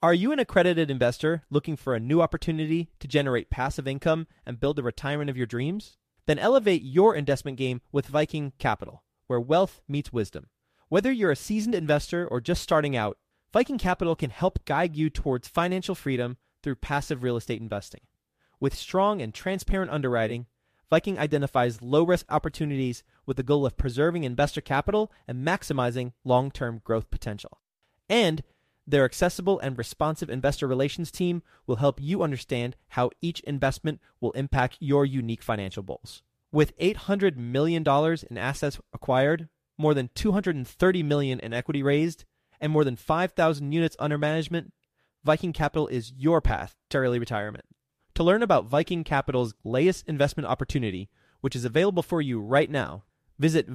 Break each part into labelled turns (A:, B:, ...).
A: Are you an accredited investor looking for a new opportunity to generate passive income and build the retirement of your dreams? Then elevate your investment game with Viking Capital, where wealth meets wisdom. Whether you're a seasoned investor or just starting out, Viking Capital can help guide you towards financial freedom through passive real estate investing. With strong and transparent underwriting, Viking identifies low-risk opportunities with the goal of preserving investor capital and maximizing long-term growth potential. And their accessible and responsive investor relations team will help you understand how each investment will impact your unique financial goals. With $800 million in assets acquired, more than $230 million in equity raised, and more than 5,000 units under management, Viking Capital is your path to early retirement. To learn about Viking Capital's latest investment opportunity, which is available for you right now, visit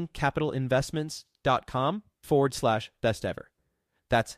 A: vikingcapitalinvestments.com/best ever. That's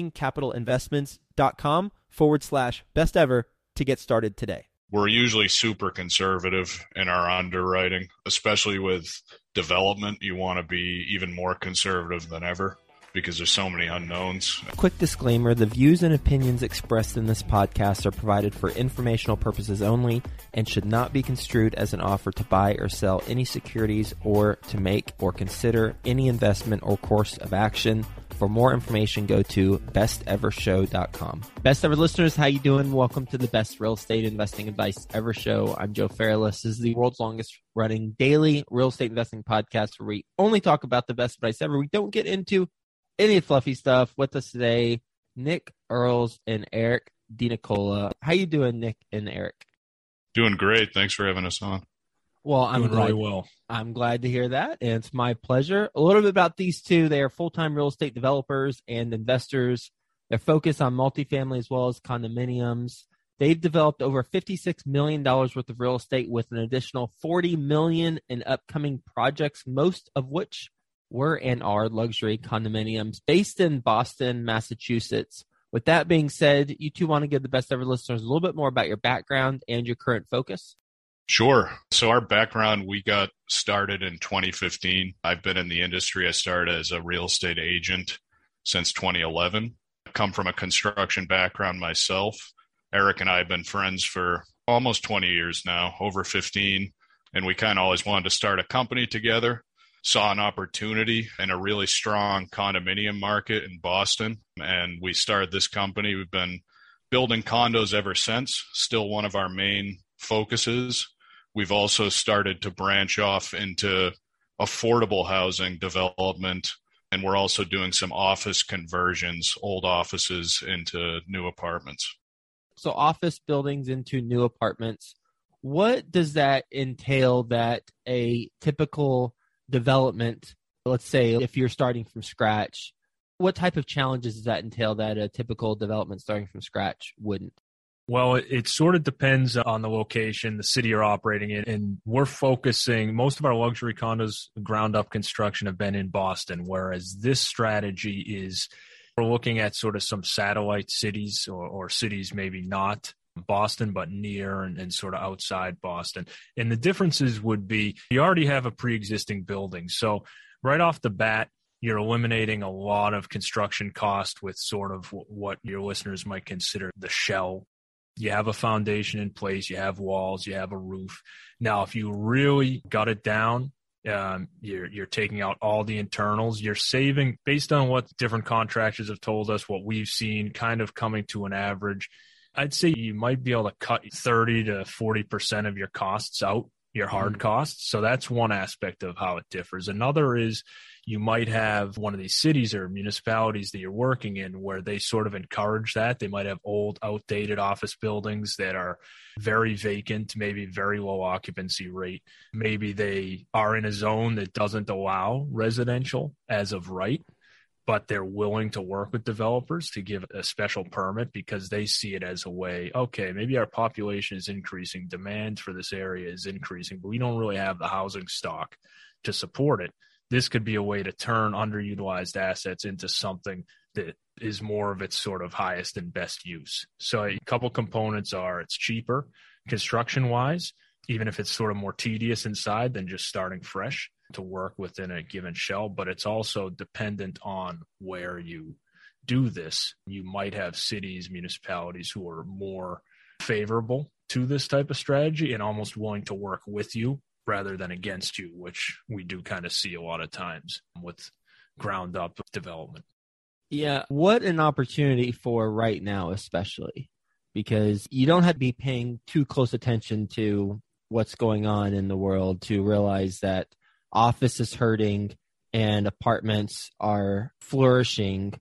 A: vikingcapitalinvestments.com/best ever to get started today.
B: We're usually super conservative in our underwriting, especially with development. You want to be even more conservative than ever because there's so many unknowns.
A: Quick disclaimer, the views and opinions expressed in this podcast are provided for informational purposes only and should not be construed as an offer to buy or sell any securities or to make or consider any investment or course of action. For more information, go to bestevershow.com. Best Ever listeners, how you doing? Welcome to the Best Real Estate Investing Advice Ever Show. I'm Joe Fairless. This is the world's longest running daily real estate investing podcast where we only talk about the best advice ever. We don't get into any fluffy stuff. With us today, Nick Earls and Eric DiNicola. How you doing, Nick and Eric?
B: Doing great. Thanks for having us on.
A: Well, I'm
C: doing
A: glad,
C: really well.
A: I'm glad to hear that, and it's my pleasure. A little bit about these two. They are full-time real estate developers and investors. They're focused on multifamily as well as condominiums. They've developed over $56 million worth of real estate with an additional $40 million in upcoming projects, most of which were and are luxury condominiums based in Boston, Massachusetts. With that being said, you two want to give the Best Ever listeners a little bit more about your background and your current focus?
B: Sure. So our background, we got started in 2015. I've been in the industry. I started as a real estate agent since 2011. I come from a construction background myself. Eric and I have been friends for almost 20 years now, over 15. And we kind of always wanted to start a company together. Saw an opportunity in a really strong condominium market in Boston. And we started this company. We've been building condos ever since, still one of our main focuses. We've also started to branch off into affordable housing development, and we're also doing some office conversions, old offices into new apartments.
A: So office buildings into new apartments. What does that entail that a typical development, let's say if you're starting from scratch, what type of challenges does that entail that a typical development starting from scratch wouldn't?
C: Well, it sort of depends on the location, the city you're operating in. And we're focusing, most of our luxury condos, ground up construction have been in Boston, whereas this strategy is we're looking at sort of some satellite cities or cities maybe not Boston, but near and sort of outside Boston. And the differences would be you already have a pre-existing building. So right off the bat, you're eliminating a lot of construction cost with sort of what your listeners might consider the shell. You have a foundation in place, you have walls, you have a roof. Now, if you really got it down, you're taking out all the internals. You're saving, based on what different contractors have told us, what we've seen kind of coming to an average, I'd say you might be able to cut 30 to 40% of your costs out, your hard costs. So that's one aspect of how it differs. Another is you might have one of these cities or municipalities that you're working in where they sort of encourage that. They might have old, outdated office buildings that are very vacant, maybe very low occupancy rate. Maybe they are in a zone that doesn't allow residential as of right, but they're willing to work with developers to give a special permit because they see it as a way, okay, maybe our population is increasing, demand for this area is increasing, but we don't really have the housing stock to support it. This could be a way to turn underutilized assets into something that is more of its sort of highest and best use. So a couple components are it's cheaper construction-wise, even if it's sort of more tedious inside than just starting fresh to work within a given shell, but it's also dependent on where you do this. You might have cities, municipalities who are more favorable to this type of strategy and almost willing to work with you rather than against you, which we do kind of see a lot of times with ground up development.
D: Yeah, what an opportunity for right now, especially because you don't have to be paying too close attention to what's going on in the world to realize that office is hurting and apartments are flourishing.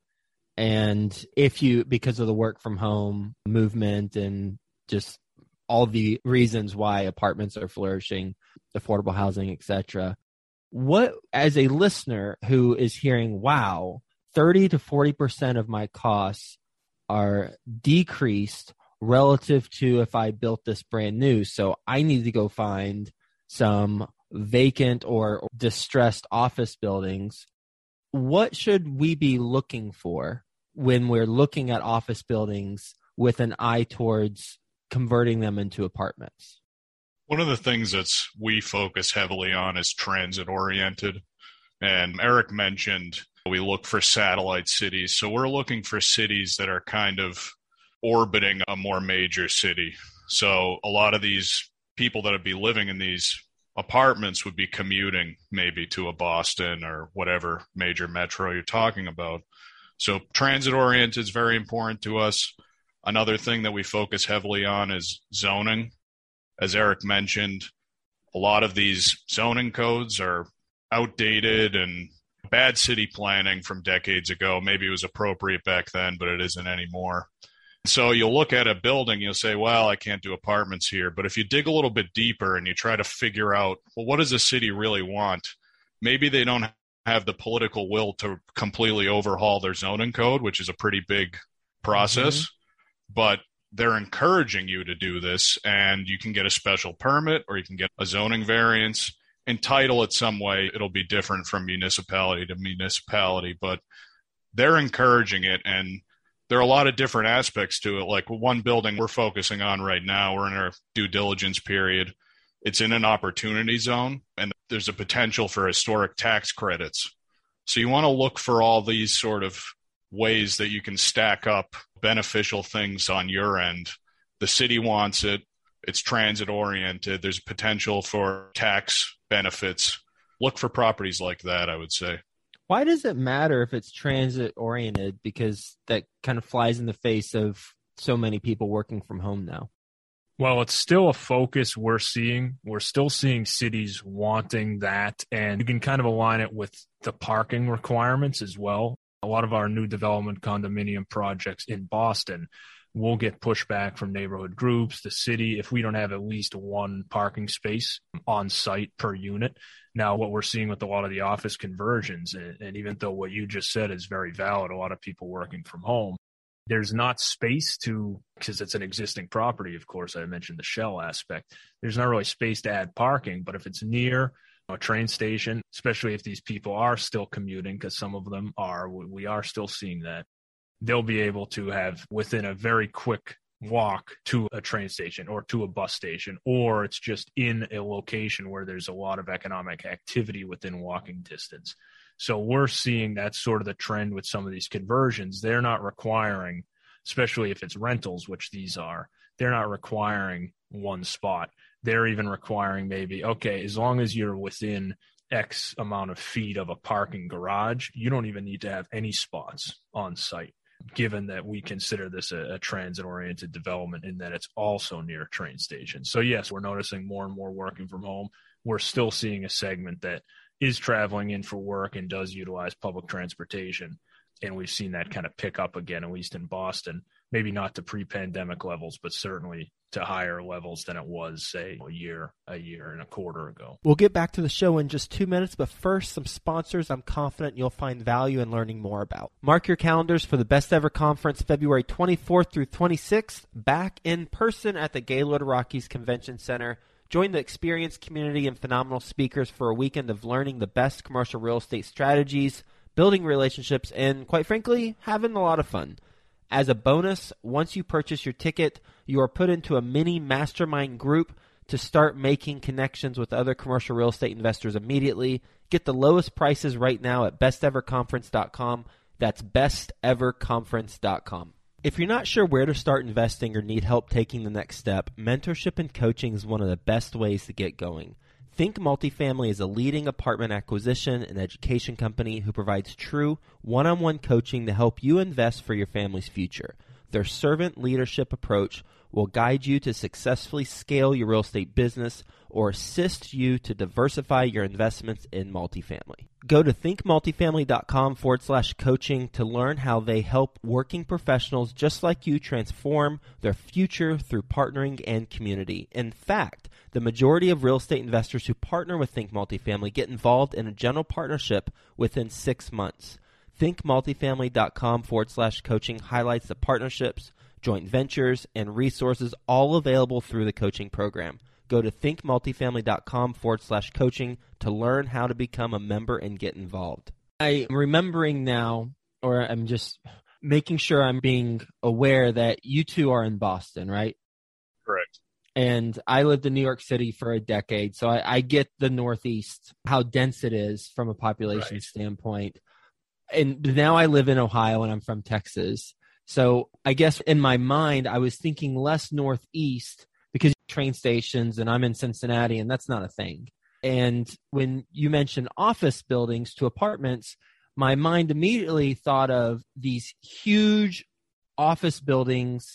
D: And if you, because of the work from home movement and just all the reasons why apartments are flourishing, affordable housing, etc. What, as a listener who is hearing, wow, 30 to 40% of my costs are decreased relative to if I built this brand new, so I need to go find some vacant or distressed office buildings. What should we be looking for when we're looking at office buildings with an eye towards converting them into apartments?
B: One of the things that we focus heavily on is transit oriented. And Eric mentioned we look for satellite cities. So we're looking for cities that are kind of orbiting a more major city. So a lot of these people that would be living in these apartments would be commuting maybe to a Boston or whatever major metro you're talking about. So transit oriented is very important to us. Another thing that we focus heavily on is zoning. As Eric mentioned, a lot of these zoning codes are outdated and bad city planning from decades ago. Maybe it was appropriate back then, but it isn't anymore. So you'll look at a building, you'll say, well, I can't do apartments here. But if you dig a little bit deeper and you try to figure out, well, what does the city really want? Maybe they don't have the political will to completely overhaul their zoning code, which is a pretty big process, but they're encouraging you to do this, and you can get a special permit or you can get a zoning variance, entitle it some way. It'll be different from municipality to municipality, but they're encouraging it, and there are a lot of different aspects to it. Like one building we're focusing on right now, we're in our due diligence period. It's in an opportunity zone, and there's a potential for historic tax credits. So you want to look for all these sort of ways that you can stack up beneficial things on your end. The city wants it. It's transit oriented. There's potential for tax benefits. Look for properties like that, I would say.
D: Why does it matter if it's transit oriented? Because that kind of flies in the face of so many people working from home now.
C: Well, it's still a focus we're seeing. We're still seeing cities wanting that, and you can kind of align it with the parking requirements as well. A lot of our new development condominium projects in Boston will get pushback from neighborhood groups, the city, if we don't have at least one parking space on site per unit. Now, what we're seeing with a lot of the office conversions, and even though what you just said is very valid, a lot of people working from home, there's not space to, because it's an existing property, of course, I mentioned the shell aspect. There's not really space to add parking, but if it's near a train station, especially if these people are still commuting, because some of them are, we are still seeing that, they'll be able to have within a very quick walk to a train station or to a bus station, or it's just in a location where there's a lot of economic activity within walking distance. So we're seeing that's sort of the trend with some of these conversions. They're not requiring, especially if it's rentals, which these are, they're not requiring one spot. They're even requiring maybe, okay, as long as you're within X amount of feet of a parking garage, you don't even need to have any spots on site, given that we consider this a transit-oriented development in that it's also near a train station. So yes, we're noticing more and more working from home. We're still seeing a segment that is traveling in for work and does utilize public transportation. And we've seen that kind of pick up again, at least in Boston, maybe not to pre-pandemic levels, but certainly to higher levels than it was, say, a year and a quarter ago.
A: We'll get back to the show in just 2 minutes, but first, some sponsors I'm confident you'll find value in learning more about. Mark your calendars for the Best Ever Conference, February 24th through 26th, back in person at the Gaylord Rockies Convention Center. Join the experienced community and phenomenal speakers for a weekend of learning the best commercial real estate strategies, building relationships, and, quite frankly, having a lot of fun. As a bonus, once you purchase your ticket, you are put into a mini mastermind group to start making connections with other commercial real estate investors immediately. Get the lowest prices right now at besteverconference.com.
D: That's besteverconference.com. If you're not sure where to start investing or need help taking the next step, mentorship and coaching is one of the best ways to get going. Think Multifamily is a leading apartment acquisition and education company who provides true one-on-one coaching to help you invest for your family's future. Their servant leadership approach will guide you to successfully scale your real estate business or assist you to diversify your investments in multifamily. Go to thinkmultifamily.com/coaching to learn how they help working professionals just like you transform their future through partnering and community. In fact, the majority of real estate investors who partner with Think Multifamily get involved in a general partnership within 6 months. thinkmultifamily.com/coaching highlights the partnerships, joint ventures, and resources all available through the coaching program. Go to thinkmultifamily.com/coaching to learn how to become a member and get involved. I'm remembering now, or I'm just making sure I'm being aware that you two are in Boston, right?
B: Correct.
D: And I lived in New York City for a decade, so I get the Northeast, how dense it is from a population standpoint. And now I live in Ohio and I'm from Texas. So I guess in my mind, I was thinking less Northeast because train stations and I'm in Cincinnati and that's not a thing. And when you mentioned office buildings to apartments, my mind immediately thought of these huge office buildings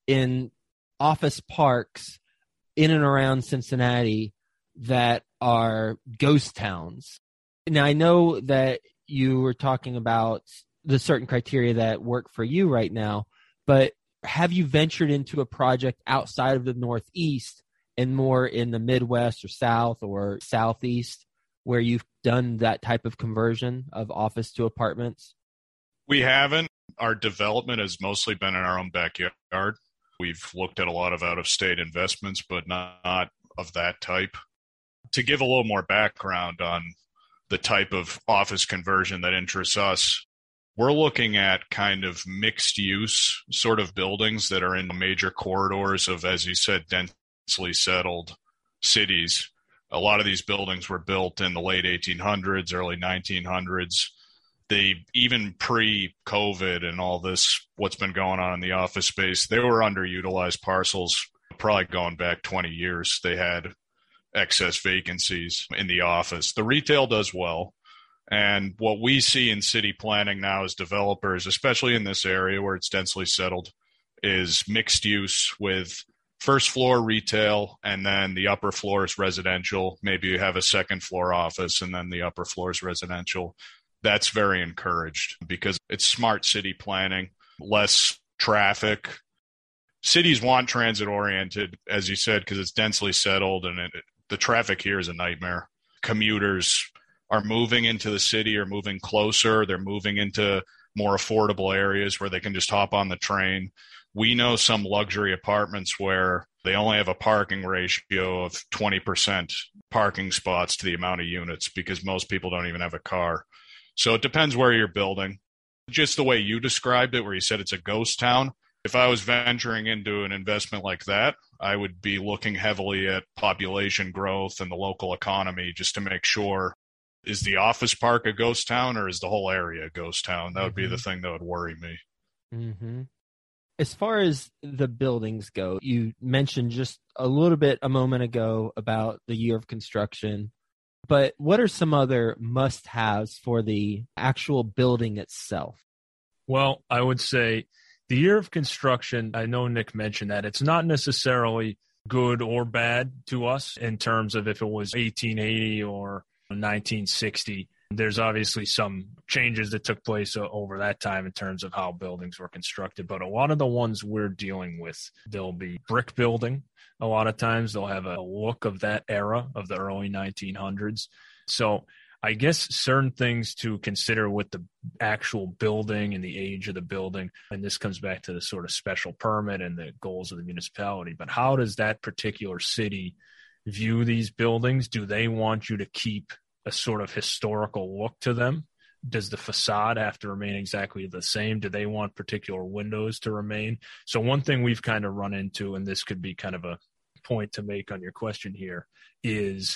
D: in office parks in and around Cincinnati that are ghost towns. Now, I know that you were talking about the certain criteria that work for you right now, but have you ventured into a project outside of the Northeast and more in the Midwest or South or Southeast where you've done that type of conversion of office to apartments?
B: We haven't. Our development has mostly been in our own backyard. We've looked at a lot of out-of-state investments, but not of that type. To give a little more background on the type of office conversion that interests us, we're looking at kind of mixed-use sort of buildings that are in major corridors of, as you said, densely settled cities. A lot of these buildings were built in the late 1800s, early 1900s. They, even pre-COVID and all this, what's been going on in the office space, they were underutilized parcels, probably going back 20 years. They had excess vacancies in the office. The retail does well. And what we see in city planning now as developers, especially in this area where it's densely settled, is mixed use with first floor retail and then the upper floor is residential. Maybe you have a second floor office and then the upper floor is residential. That's very encouraged because it's smart city planning, less traffic. Cities want transit oriented, as you said, because it's densely settled and the traffic here is a nightmare. Commuters are moving into the city or moving closer. They're moving into more affordable areas where they can just hop on the train. We know some luxury apartments where they only have a parking ratio of 20% parking spots to the amount of units because most people don't even have a car. So it depends where you're building. Just the way you described it, where you said it's a ghost town, if I was venturing into an investment like that, I would be looking heavily at population growth and the local economy just to make sure, is the office park a ghost town or is the whole area a ghost town? That would be the thing that would worry me.
D: Mm-hmm. As far as the buildings go, you mentioned just a little bit a moment ago about the year of construction, but what are some other must-haves for the actual building itself?
C: Well, I would say the year of construction, I know Nick mentioned that it's not necessarily good or bad to us in terms of if it was 1880 or 1960. There's obviously some changes that took place over that time in terms of how buildings were constructed. But a lot of the ones we're dealing with, they'll be brick building. A lot of times they'll have a look of that era of the early 1900s. So I guess certain things to consider with the actual building and the age of the building, and this comes back to the sort of special permit and the goals of the municipality, but how does that particular city view these buildings? Do they want you to keep a sort of historical look to them? Does the facade have to remain exactly the same? Do they want particular windows to remain? So one thing we've kind of run into, and this could be kind of a point to make on your question here, is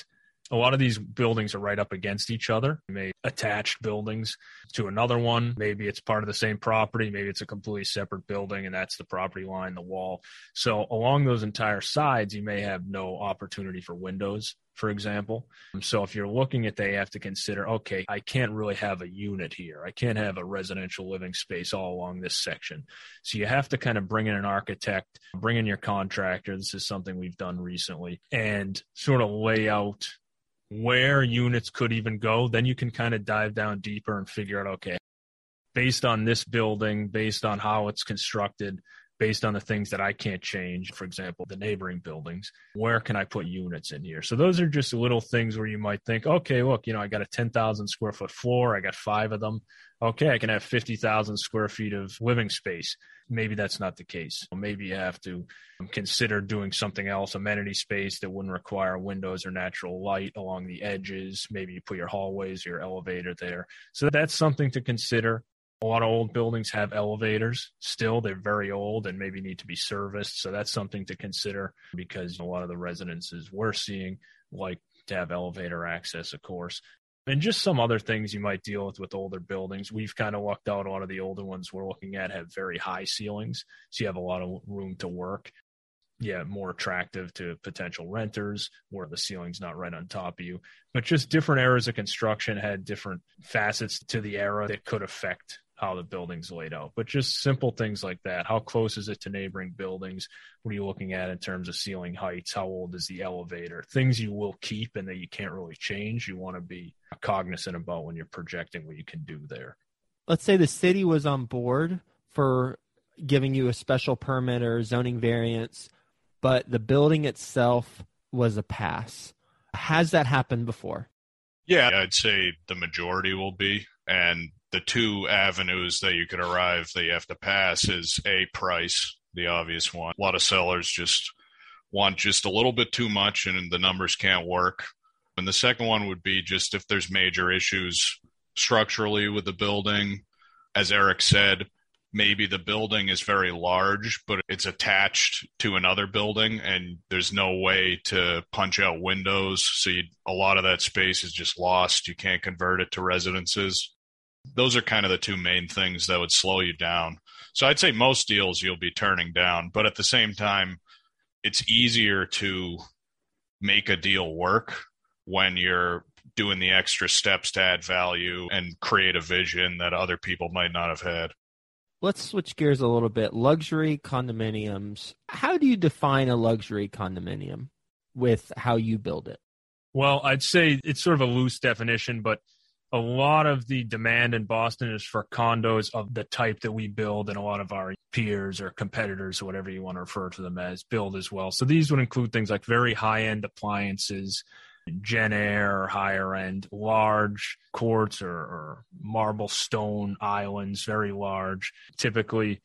C: A lot of these buildings are right up against each other. You may attach buildings to another one. Maybe it's part of the same property. Maybe it's a completely separate building, and that's the property line, the wall. So along those entire sides, you may have no opportunity for windows, for example. So if you're looking at that, you have to consider, okay, I can't really have a unit here. I can't have a residential living space all along this section. So you have to kind of bring in an architect, bring in your contractor. This is something we've done recently, and sort of lay out where units could even go. Then you can kind of dive down deeper and figure out, okay, based on this building, based on how it's constructed, based on the things that I can't change, for example, the neighboring buildings, where can I put units in here? So those are just little things where you might think, okay, look, I got a 10,000 square foot floor. I got 5 of them. Okay, I can have 50,000 square feet of living space. Maybe that's not the case. Maybe you have to consider doing something else, amenity space that wouldn't require windows or natural light along the edges. Maybe you put your hallways, your elevator there. So that's something to consider. A lot of old buildings have elevators still. They're very old and maybe need to be serviced. So that's something to consider, because a lot of the residences we're seeing like to have elevator access, of course. And just some other things you might deal with older buildings. We've kind of lucked out. A lot of the older ones we're looking at have very high ceilings, so you have a lot of room to work. Yeah, more attractive to potential renters where the ceiling's not right on top of you. But just different eras of construction had different facets to the era that could affect how the building's laid out. But just simple things like that. How close is it to neighboring buildings? What are you looking at in terms of ceiling heights? How old is the elevator? Things you will keep and that you can't really change. You want to be cognizant about when you're projecting what you can do there.
D: Let's say the city was on board for giving you a special permit or zoning variance, but the building itself was a pass. Has that happened before?
B: Yeah, I'd say the majority will be. And the 2 avenues that you could arrive that you have to pass is A, price, the obvious one. A lot of sellers just want just a little bit too much and the numbers can't work. And the second one would be just if there's major issues structurally with the building. As Eric said, maybe the building is very large, but it's attached to another building and there's no way to punch out windows. So a lot of that space is just lost. You can't convert it to residences. Those are kind of the 2 main things that would slow you down. So I'd say most deals you'll be turning down, but at the same time, it's easier to make a deal work when you're doing the extra steps to add value and create a vision that other people might not have had.
D: Let's switch gears a little bit. Luxury condominiums. How do you define a luxury condominium with how you build it?
C: Well, I'd say it's sort of a loose definition, but a lot of the demand in Boston is for condos of the type that we build, and a lot of our peers or competitors, or whatever you want to refer to them as, build as well. So these would include things like very high-end appliances, Gen Air or higher end, large courts or marble stone islands, very large, typically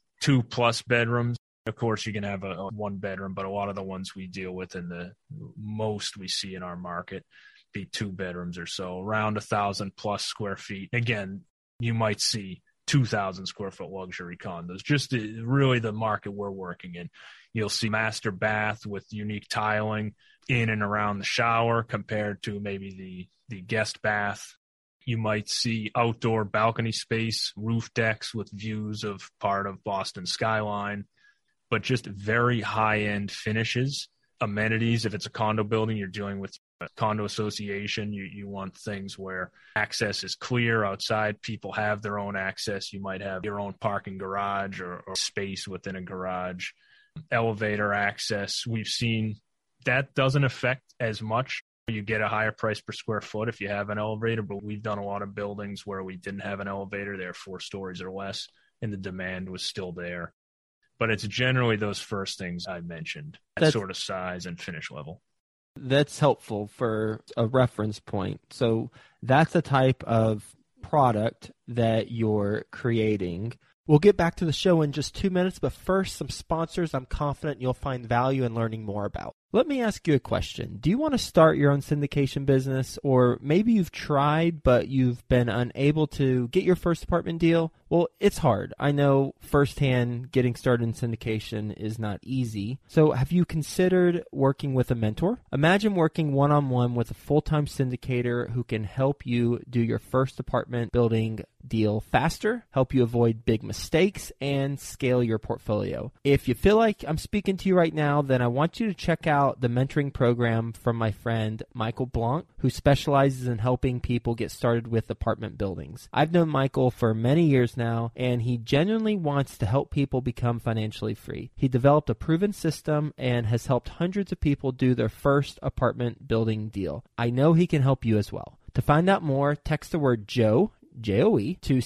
C: 2+ bedrooms. Of course, you can have a 1 bedroom, but a lot of the ones we deal with and the most we see in our market be 2 bedrooms or so, around 1,000+ square feet. Again, you might see 2,000 square foot luxury condos, just really the market we're working in. You'll see master bath with unique tiling in and around the shower compared to maybe the guest bath. You might see outdoor balcony space, roof decks with views of part of Boston skyline, but just very high-end finishes. Amenities, if it's a condo building, you're dealing with a condo association. You want things where access is clear outside. People have their own access. You might have your own parking garage or space within a garage. Elevator access, we've seen that doesn't affect as much. You get a higher price per square foot if you have an elevator, but we've done a lot of buildings where we didn't have an elevator. They're 4 stories or less, and the demand was still there. But it's generally those first things I mentioned, that sort of size and finish level.
D: That's helpful for a reference point. So that's a type of product that you're creating. We'll get back to the show in just 2 minutes, but first, some sponsors I'm confident you'll find value in learning more about. Let me ask you a question. Do you want to start your own syndication business, or maybe you've tried but you've been unable to get your first apartment deal? Well, it's hard. I know firsthand getting started in syndication is not easy. So have you considered working with a mentor? Imagine working one-on-one with a full-time syndicator who can help you do your first apartment building deal faster, help you avoid big mistakes, and scale your portfolio. If you feel like I'm speaking to you right now, then I want you to check out the mentoring program from my friend Michael Blanc, who specializes in helping people get started with apartment buildings. I've known Michael for many years now, and he genuinely wants to help people become financially free. He developed a proven system and has helped hundreds of people do their first apartment building deal. I know he can help you as well. To find out more, text the word Joe, J-O-E, to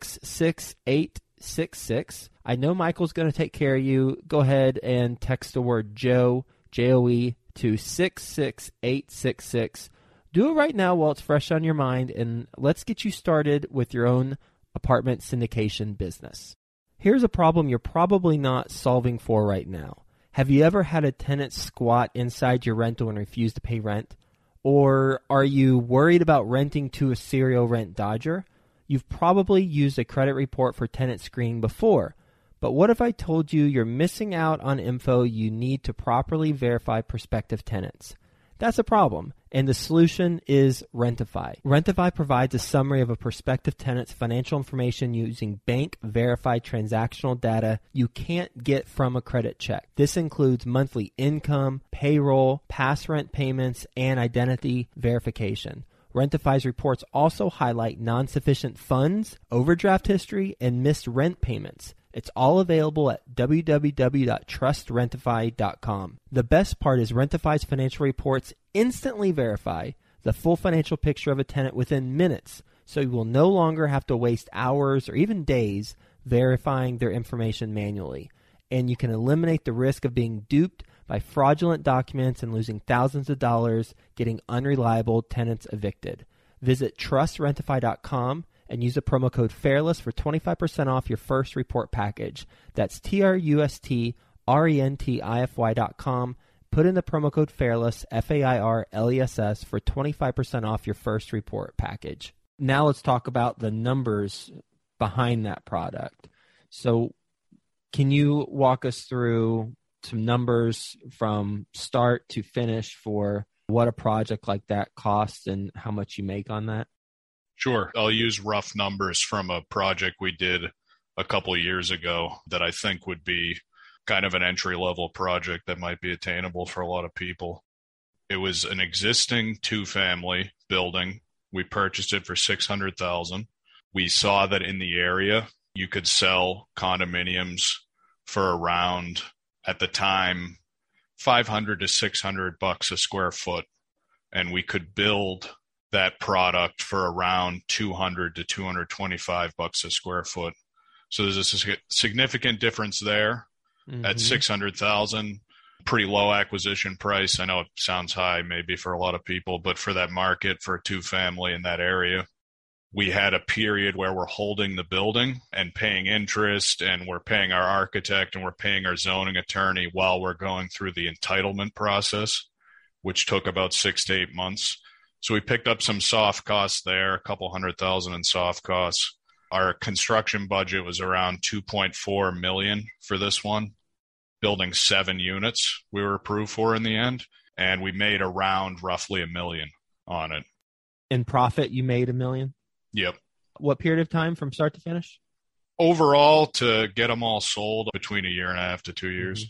D: 66866. I know Michael's going to take care of you. Go ahead and text the word Joe, J-O-E, to 66866. Do it right now while it's fresh on your mind, and let's get you started with your own apartment syndication business. Here's a problem you're probably not solving for right now. Have you ever had a tenant squat inside your rental and refuse to pay rent? Or are you worried about renting to a serial rent dodger? You've probably used a credit report for tenant screening before. But what if I told you you're missing out on info you need to properly verify prospective tenants? That's a problem, and the solution is Rentify. Rentify provides a summary of a prospective tenant's financial information using bank-verified transactional data you can't get from a credit check. This includes monthly income, payroll, past rent payments, and identity verification. Rentify's reports also highlight non-sufficient funds, overdraft history, and missed rent payments. It's all available at www.trustrentify.com. The best part is Rentify's financial reports instantly verify the full financial picture of a tenant within minutes, so you will no longer have to waste hours or even days verifying their information manually. And you can eliminate the risk of being duped by fraudulent documents and losing thousands of dollars getting unreliable tenants evicted. Visit trustrentify.com and use the promo code FAIRLESS for 25% off your first report package. That's trustrentify.com. Put in the promo code FAIRLESS, FAIRLESS, for 25% off your first report package. Now let's talk about the numbers behind that product. So can you walk us through some numbers from start to finish for what a project like that costs and how much you make on that?
B: Sure. I'll use rough numbers from a project we did a couple of years ago that I think would be kind of an entry-level project that might be attainable for a lot of people. It was an existing two-family building. We purchased it for $600,000. We saw that in the area, you could sell condominiums for around, at the time, $500 to $600 a square foot, and we could build that product for around $200 to $225 a square foot. So there's a significant difference there. At $600,000, pretty low acquisition price. I know it sounds high maybe for a lot of people, but for that market, for a two-family in that area, we had a period where we're holding the building and paying interest, and we're paying our architect, and we're paying our zoning attorney while we're going through the entitlement process, which took about 6 to 8 months. So we picked up some soft costs there, a couple $100,000 in soft costs. Our construction budget was around $2.4 million for this one, building 7 units we were approved for in the end, and we made around roughly $1 million on it.
D: In profit, you made $1 million?
B: Yep.
D: What period of time from start to finish?
B: Overall, to get them all sold, between 1.5 to 2 years.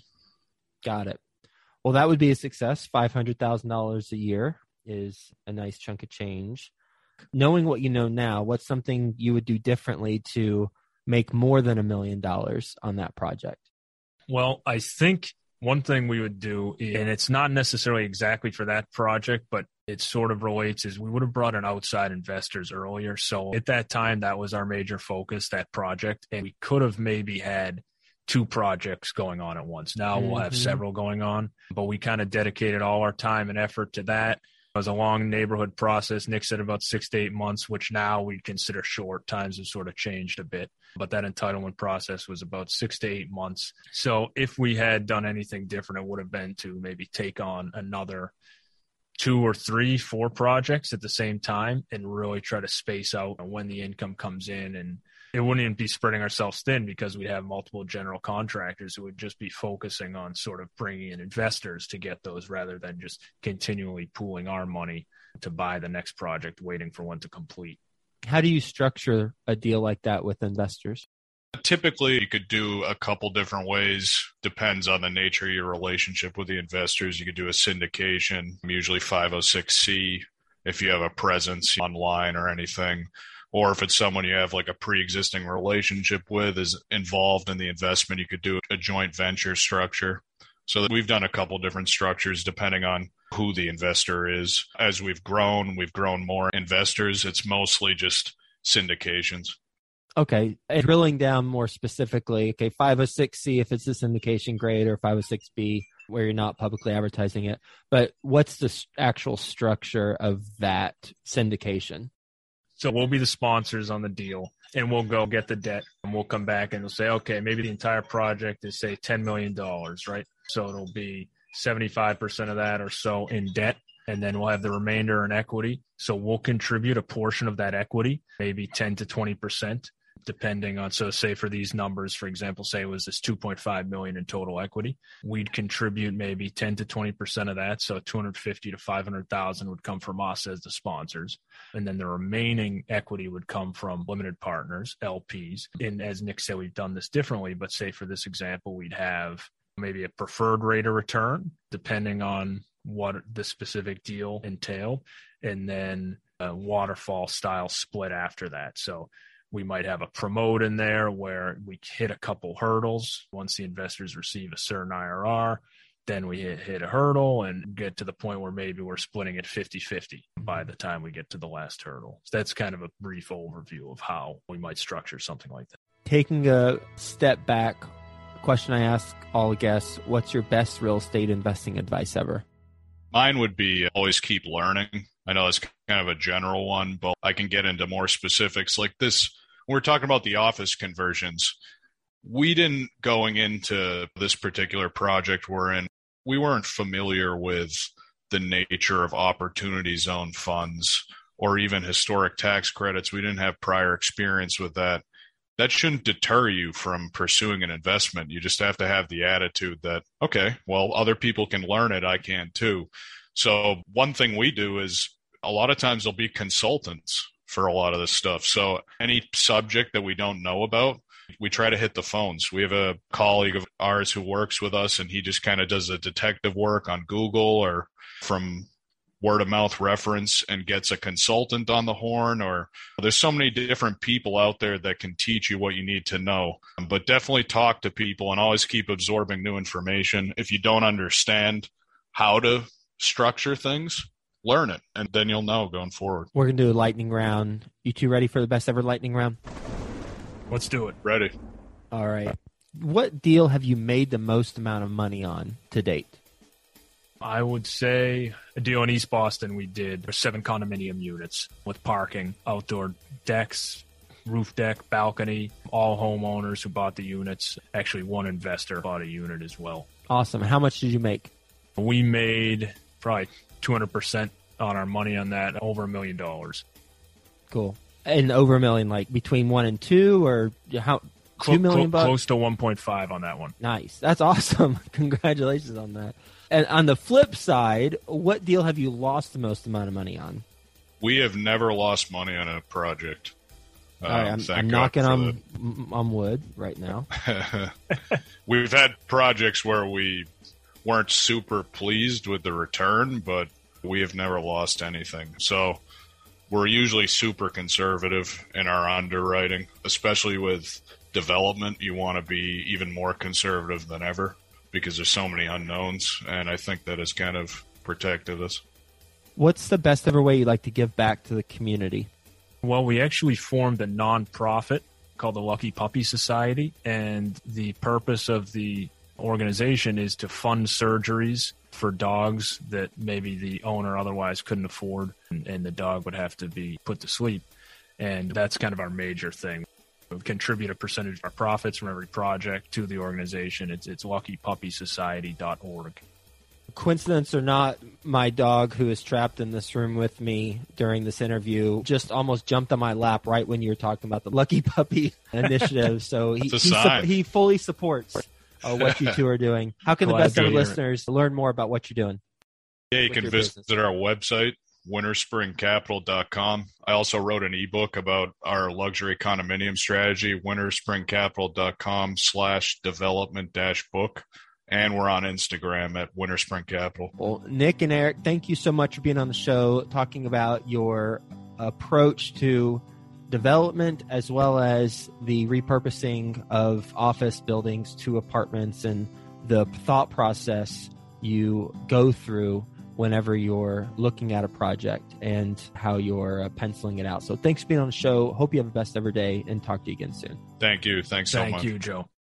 D: Got it. Well, that would be a success. $500,000 a year is a nice chunk of change. Knowing what you know now, what's something you would do differently to make more than $1 million on that project?
C: Well, I think one thing we would do, and it's not necessarily exactly for that project, but it sort of relates, is we would have brought in outside investors earlier. So at that time, that was our major focus, that project. And we could have maybe had 2 projects going on at once. Now we'll have several going on, but we kind of dedicated all our time and effort to that. It was a long neighborhood process. Nick said about 6 to 8 months, which now we consider short. Times have sort of changed a bit. But that entitlement process was about 6 to 8 months. So if we had done anything different, it would have been to maybe take on another 2 or 3, 4 projects at the same time and really try to space out when the income comes in. And it wouldn't even be spreading ourselves thin because we'd have multiple general contractors who would just be focusing on sort of bringing in investors to get those rather than just continually pooling our money to buy the next project, waiting for one to complete.
D: How do you structure a deal like that with investors?
B: Typically, you could do a couple different ways. Depends on the nature of your relationship with the investors. You could do a syndication, usually 506C, if you have a presence online or anything. Or if it's someone you have like a pre-existing relationship with is involved in the investment, you could do a joint venture structure. So we've done a couple different structures depending on who the investor is. As we've grown more investors. It's mostly just syndications.
D: Okay. And drilling down more specifically, 506C, if it's a syndication, great, or 506B, where you're not publicly advertising it. But what's the actual structure of that syndication?
C: So we'll be the sponsors on the deal, and we'll go get the debt, and we'll come back and we'll say, okay, maybe the entire project is, say, $10 million, right? So it'll be 75% of that or so in debt, and then we'll have the remainder in equity. So we'll contribute a portion of that equity, maybe 10 to 20%. Depending on, so say for these numbers, for example, say it was this $2.5 million in total equity, we'd contribute maybe 10 to 20% of that. So 250 to 500,000 would come from us as the sponsors. And then the remaining equity would come from limited partners, LPs. And as Nick said, we've done this differently, but say for this example, we'd have maybe a preferred rate of return, depending on what the specific deal entailed, and then a waterfall style split after that. So we might have a promote in there where we hit a couple hurdles. Once the investors receive a certain IRR, then we hit a hurdle and get to the point where maybe we're splitting it 50-50 by the time we get to the last hurdle. So that's kind of a brief overview of how we might structure something like that.
D: Taking a step back, question I ask all guests, what's your best real estate investing advice ever?
B: Mine would be always keep learning. I know it's kind of a general one, but I can get into more specifics like this. When we're talking about the office conversions, we didn't, going into this particular project we're in, we weren't familiar with the nature of opportunity zone funds or even historic tax credits. We didn't have prior experience with that. That shouldn't deter you from pursuing an investment. You just have to have the attitude that, okay, well, other people can learn it. I can too. So one thing we do is a lot of times there'll be consultants for a lot of this stuff. So any subject that we don't know about, we try to hit the phones. We have a colleague of ours who works with us, and he just kind of does a detective work on Google or from word of mouth reference and gets a consultant on the horn. Or there's so many different people out there that can teach you what you need to know. But definitely talk to people and always keep absorbing new information. If you don't understand how to structure things, learn it, and then you'll know going forward.
D: We're going to do a lightning round. You two ready for the best ever lightning round?
C: Let's do it.
B: Ready.
D: All right. What deal have you made the most amount of money on to date?
C: I would say a deal in East Boston we did. There's 7 condominium units with parking, outdoor decks, roof deck, balcony, all homeowners who bought the units. Actually, one investor bought a unit as well.
D: Awesome. How much did you make?
C: We made probably 200% on our money on that, over $1 million.
D: Cool. And over $1 million, like between 1 and 2, or how? $2 million bucks?
C: Close to 1.5 on that one.
D: Nice. That's awesome. Congratulations on that. And on the flip side, what deal have you lost the most amount of money on?
B: We have never lost money on a project.
D: All right, I'm knocking on wood right now.
B: We've had projects where we weren't super pleased with the return, but we have never lost anything. So we're usually super conservative in our underwriting, especially with development. You want to be even more conservative than ever because there's so many unknowns, and I think that has kind of protected us.
D: What's the best ever way you'd like to give back to the community?
C: Well, we actually formed a nonprofit called the Lucky Puppy Society, and the purpose of the organization is to fund surgeries for dogs that maybe the owner otherwise couldn't afford, and the dog would have to be put to sleep. And that's kind of our major thing. We contribute a percentage of our profits from every project to the organization. It's LuckyPuppySociety.org.
D: Coincidence or not, my dog, who is trapped in this room with me during this interview, just almost jumped on my lap right when you were talking about the Lucky Puppy initiative. So he fully supports what you two are doing. How can the best ever listeners learn more about what you're doing?
B: Yeah, you can visit our website, winterspringcapital.com. I also wrote an ebook about our luxury condominium strategy, winterspringcapital.com/development-book. And we're on Instagram at Winterspring Capital.
D: Well, Nick and Eric, thank you so much for being on the show, talking about your approach to development as well as the repurposing of office buildings to apartments and the thought process you go through whenever you're looking at a project and how you're penciling it out. So thanks for being on the show. Hope you have the best ever day, and talk to you again soon.
B: Thank you. Thanks so much.
C: Thank you, Joe.